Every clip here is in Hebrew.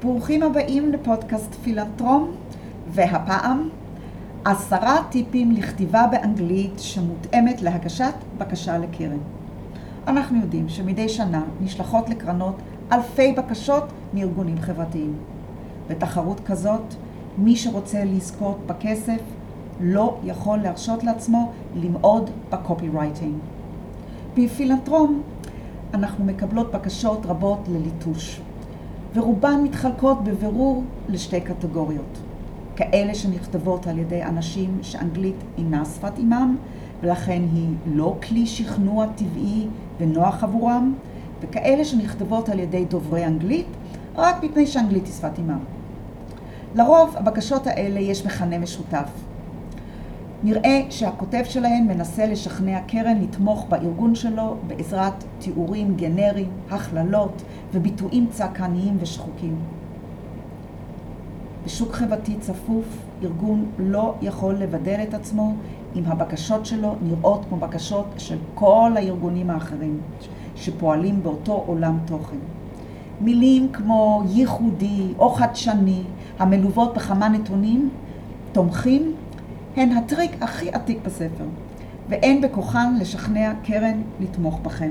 ברוכים הבאים לפודקאסט פילנטרום, והפעם 10 טיפים לכתיבה באנגלית שמותאמת להגשת בקשה לקרן. אנחנו יודעים שמדי שנה נשלחות לקרנות אלפי בקשות מארגונים חברתיים. בתחרות כזאת, מי שרוצה לזכות בכסף לא יכול להרשות לעצמו למעוד בקופי רייטינג. בפילנטרום אנחנו מקבלות בקשות רבות לליטוש, ורובן מתחלקות בבירור לשתי קטגוריות. כאלה שנכתבות על ידי אנשים שאנגלית אינה שפת אימם, ולכן היא לא כלי שכנוע טבעי ונוח עבורם, וכאלה שנכתבות על ידי דוברי אנגלית, רק מפני שאנגלית היא שפת אימם. לרוב הבקשות האלה יש מכנה משותף. נראה שהכותב שלהן מנסה לשכנע קרן לתמוך בארגון שלו בעזרת תיאורים גנריים, הכללות וביטויים צעקניים ושחוקים. בשוק חברתי צפוף, ארגון לא יכול לבדל את עצמו אם הבקשות שלו נראות כמו בקשות של כל הארגונים האחרים שפועלים באותו עולם תוכן. מילים כמו ייחודי או חדשני, המלוות בכמה נתונים תומכים, הן הטריק הכי עתיק בספר, ואין בכוחן לשכנע קרן לתמוך בכם.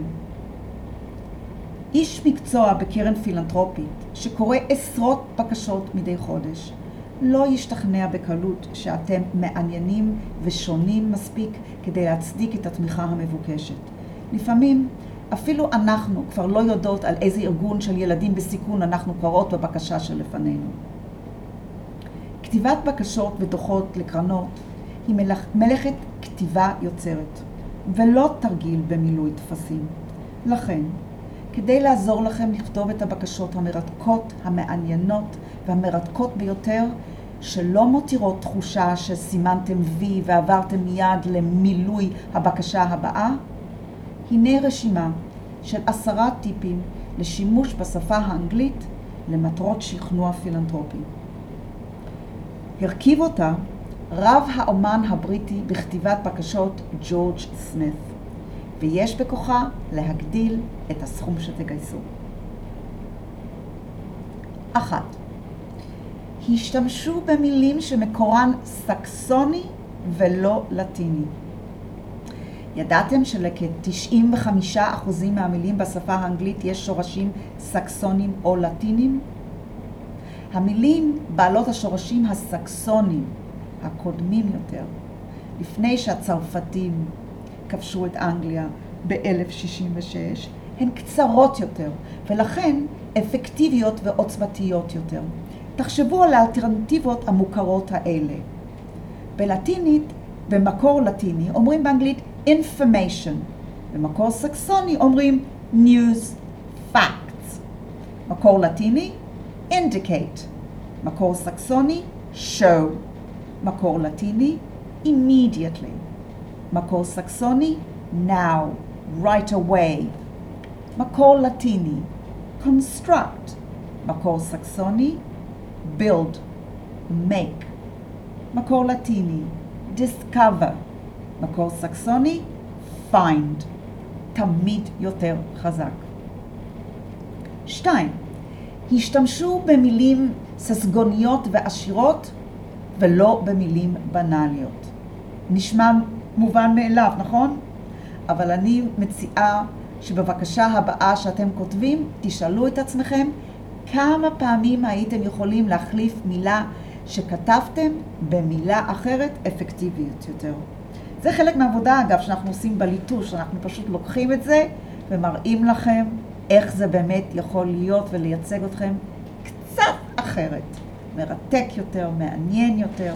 איש מקצוע בקרן פילנטרופית שקורא עשרות בקשות מדי חודש, לא ישתכנע בקלות שאתם מעניינים ושונים מספיק כדי להצדיק את התמיכה המבוקשת. לפעמים אפילו אנחנו כבר לא יודעות על איזה ארגון של ילדים בסיכון אנחנו קוראות בבקשה שלפנינו. כתיבת בקשות ודוחות לקרנות היא מלאכת כתיבה יוצרת, ולא תרגיל במילוי טפסים. לכן, כדי לעזור לכם לכתוב את הבקשות המרתקות, המעניינות והמרתקות ביותר, שלא מותירות תחושה שסימנתם וי ועברתם מיד למילוי הבקשה הבאה, הנה רשימה של 10 טיפים לשימוש בשפה האנגלית למטרות שכנוע פילנטרופי. הרכיב אותה רב האומן הבריטי בכתיבת בקשות ג'ורג' סמית, ויש בכוחה להגדיל את הסכום שתגייסו. 1. השתמשו במילים שמקורן סקסוני ולא לטיני. ידעתם שלכ-95% מהמילים בשפה האנגלית יש שורשים סקסונים או לטינים? המילים בעלות השורשים הסקסונים, הקודמים יותר, לפני שהצרפתים כבשו את אנגליה ב-1066, הן קצרות יותר, ולכן אפקטיביות ועוצמתיות יותר. תחשבו על האלטרנטיבות המוכרות האלה. בלטינית, במקור לטיני, אומרים באנגלית information. במקור סקסוני אומרים news, facts. מקור לטיני, indicate. מקור סקסוני, show. מקור לטיני, immediately. מקור סקסוני, now, right away. מקור לטיני, construct. מקור סקסוני, build, make. מקור לטיני, discover. מקור סקסוני, find. תמיד יותר חזק. 2. השתמשו במילים ססגוניות ועשירות ולא במילים בנאליות. נשמע מובן מאליו, נכון? אבל אני מציעה שבבקשה הבאה שאתם כותבים, תשאלו את עצמכם כמה פעמים הייתם יכולים להחליף מילה שכתבתם במילה אחרת אפקטיבית יותר. זה חלק מהעבודה, אגב, שאנחנו עושים בליטוש. אנחנו פשוט לוקחים את זה ומראים לכם איך זה באמת יכול להיות ולייצג אתכם קצת אחרת. מרתק יותר, מעניין יותר.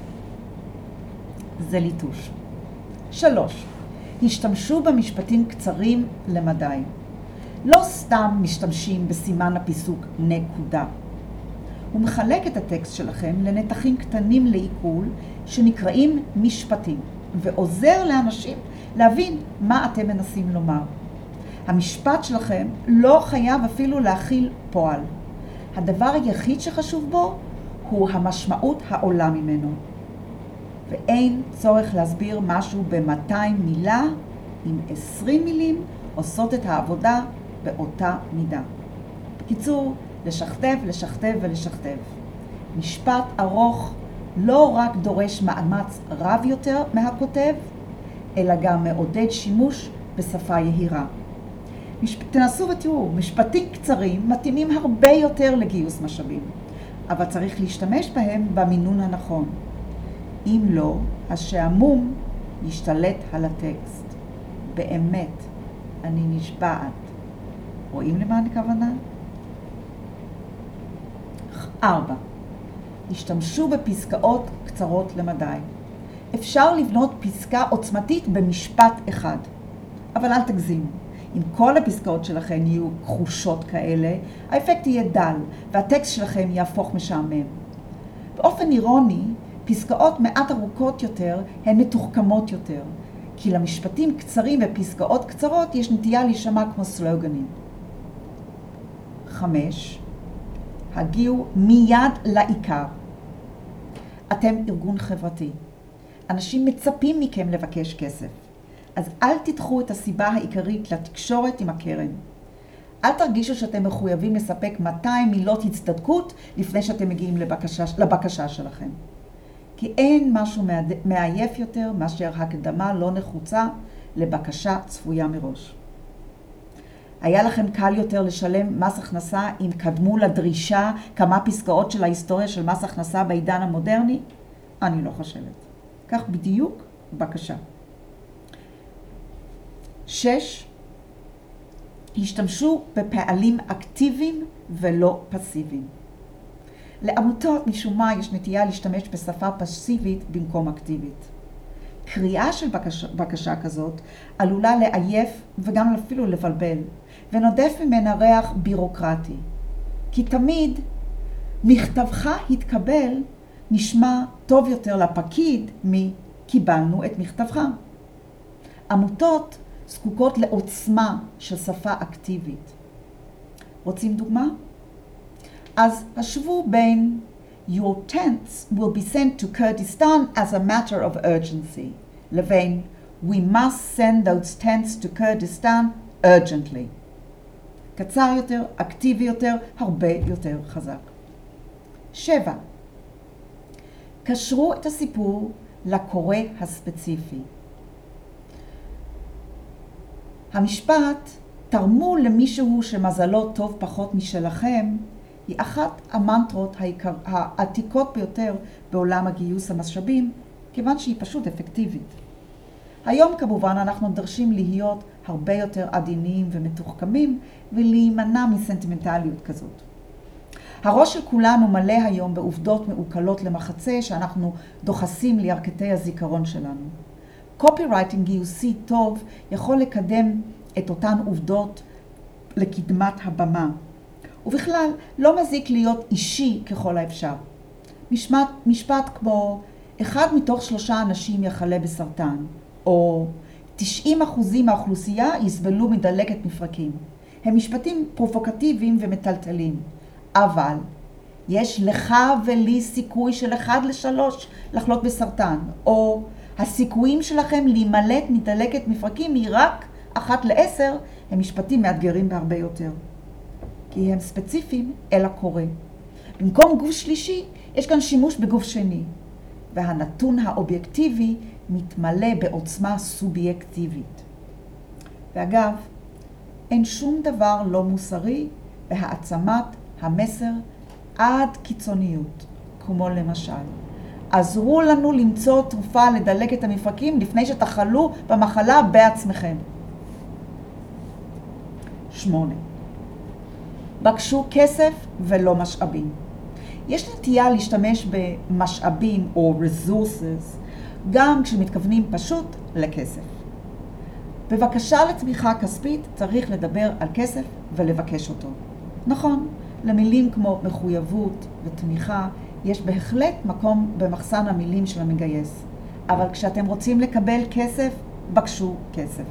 זה ליטוש. 3. השתמשו במשפטים קצרים למדי. לא סתם משתמשים בסימן הפיסוק נקודה. הוא מחלק את הטקסט שלכם לנתחים קטנים לעיכול שנקראים משפטים, ועוזר לאנשים להבין מה אתם מנסים לומר. המשפט שלכם לא חייב אפילו להכיל פועל. הדבר היחיד שחשוב בו הוא המשמעות העולה ממנו. ואין צורך להסביר משהו ב-200 מילה, עם 20 מילים עושות את העבודה באותה מידה. בקיצור, לשכתב, לשכתב ולשכתב. משפט ארוך לא רק דורש מאמץ רב יותר מהכותב, אלא גם מעודד שימוש בשפה יהירה. תנסו ותראו, משפטים קצרים מתאימים הרבה יותר לגיוס משאבים, אבל צריך להשתמש בהם במינון הנכון. אם לא, השעמום ישתלט על הטקסט. באמת, אני נשבעת. רואים למה אני כוונה? 4. השתמשו בפסקאות קצרות למדי. אפשר לבנות פסקה עוצמתית במשפט אחד, אבל אל תגזימו. אם כל הפסקאות שלכם יהיו כחושות כאלה, האפקט יהיה דל, והטקסט שלכם יהפוך משעמם. באופן אירוני, פסקאות מעט ארוכות יותר הן מתוחכמות יותר, כי למשפטים קצרים ופסקאות קצרות יש נטייה להישמע כמו סלוגנים. 5. הגיעו מיד לעיקר. אתם ארגון חברתי. אנשים מצפים מכם לבקש כסף. אז אל תדחו את הסיבה העיקרית לתקשורת עם הקרן. אל תרגישו שאתם מחויבים לספק 200 מילות הצטדקות לפני שאתם מגיעים לבקשה שלכם. כי אין משהו מעייף יותר מאשר הקדמה לא נחוצה לבקשה צפויה מראש. היה לכם קל יותר לשלם מס הכנסה אם קדמו לדרישה כמה פסקאות של ההיסטוריה של מס הכנסה בעידן המודרני? אני לא חושבת. כך בדיוק בקשה. 6. השתמשו בפעלים אקטיביים ולא פסיביים. לעמותות משום מה יש נטייה להשתמש בשפה פסיבית במקום אקטיבית. קריאה של בקשה כזאת עלולה לעייף וגם אפילו לבלבל, ונודף ממנה ריח בירוקרטי. כי תמיד מכתבך התקבל נשמע טוב יותר לפקיד מקיבלנו את מכתבך. עמותות זקוקות לעוצמה של שפה אקטיבית. רוצים דוגמה? אז השוו בין Your tents will be sent to Kurdistan as a matter of urgency, לבין We must send those tents to Kurdistan urgently. קצר יותר, אקטיבי יותר, הרבה יותר חזק. 7. קשרו את הסיפור לקורא הספציפי. המשפט תרמו למישהו שמזלו טוב פחות משלכם היא אחת המנטרות העתיקות ביותר בעולם הגיוס המשאבים, כיוון שהיא פשוט אפקטיבית. היום כמובן אנחנו דרשים להיות הרבה יותר עדינים ומתוחכמים ולהימנע מסנטימנטליות כזאת. הראש של כולנו מלא היום בעובדות מעוקלות למחצה שאנחנו דוחסים לירכתי הזיכרון שלנו. קופירייטינג גיוסי טוב יכול לקדם את אותן עובדות לקדמת הבמה. ובכלל, לא מזיק להיות אישי ככל האפשר. משפט כמו 1 מתוך 3 אנשים יחלה בסרטן, או 90% מהאוכלוסייה יסבלו מדלקת מפרקים. הם משפטים פרובוקטיביים ומטלטלים. אבל יש לך ולי סיכוי של 1 ל-3 לחלות בסרטן, או הסיכויים שלכם להימלט מדלקת מפרקים היא רק 1 ל-10, הם משפטים מאתגרים בהרבה יותר. כי הם ספציפיים אל הקורא. במקום גוף שלישי, יש כאן שימוש בגוף שני, והנתון האובייקטיבי מתמלא בעוצמה סובייקטיבית. ואגב, אין שום דבר לא מוסרי בהעצמת המסר עד קיצוניות, כמו למשל, עזרו לנו למצוא תרופה לדלקת המפרקים לפני שתחלו במחלה בעצמכם. 8. בקשו כסף ולא משאבים. יש נטייה להשתמש במשאבים או resources גם כשמתכוונים פשוט לכסף. בבקשה לתמיכה כספית צריך לדבר על כסף ולבקש אותו. נכון, למילים כמו מחויבות ותמיכה יש בהחלט מקום במחסן המילים של המגייס, אבל כשאתם רוצים לקבל כסף, בקשו כסף.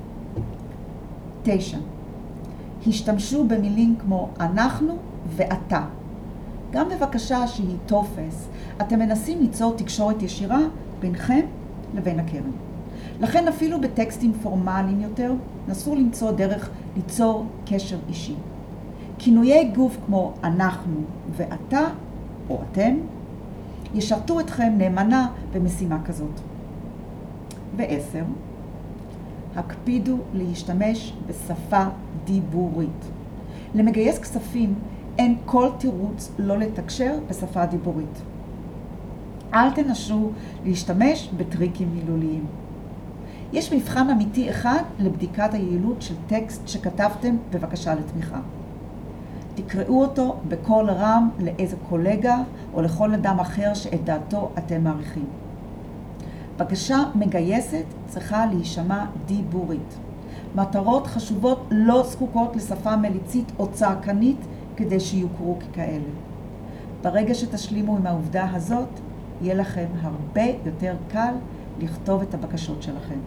9. השתמשו במילים כמו אנחנו ואתה. גם בבקשה שהיא טופס, אתם מנסים ליצור תקשורת ישירה בינכם לבין הקרן. לכן אפילו בטקסטים פורמליים יותר, נסו למצוא דרך ליצור קשר אישי. כינויי גוף כמו אנחנו ואתה או אתם ישרתו אתכם נאמנה במשימה כזאת. 10. הקפידו להשתמש בשפה דיבורית. למגייס כספים אין כל תירוץ לא לתקשר בשפה דיבורית. אל תנסו להשתמש בטריקים מילוליים. יש מבחן אמיתי אחד לבדיקת היעילות של טקסט שכתבתם בבקשה לתמיכה. תקראו אותו בקול רם לאיזה קולגה או לכל אדם אחר שאת דעתו אתם מעריכים. בקשה מגייסת צריכה להישמע דיבורית. מטרות חשובות לא זקוקות לשפה מליצית או צעקנית כדי שיוכרו ככאלה. ברגע שתשלימו עם העובדה הזאת, יהיה לכם הרבה יותר קל לכתוב את הבקשות שלכם.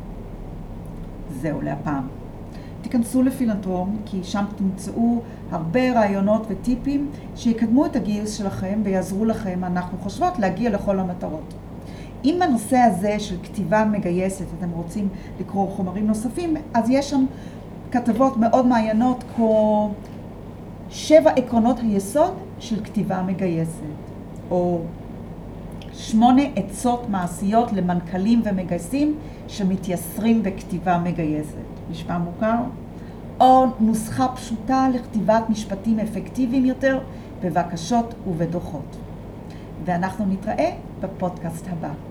זהו להפעם. תיכנסו לפילנטרום, כי שם תמצאו הרבה רעיונות וטיפים שיקדמו את הגיוס שלכם ויעזרו לכם, אנחנו חושבות, להגיע לכל המטרות. אם בנושא הזה של כתיבה מגייסת אתם רוצים לקרוא חומרים נוספים, אז יש שם כתבות מאוד מעיינות כמו 7 עקרונות היסוד של כתיבה מגייסת, או 8 עצות מעשיות למנכ"לים ומגייסים שמתייסרים בכתיבה מגייסת. נשמע מוכר? או נוסחה פשוטה לכתיבת משפטים אפקטיביים יותר בבקשות ובדוחות. ואנחנו נתראה בפודקאסט הבא.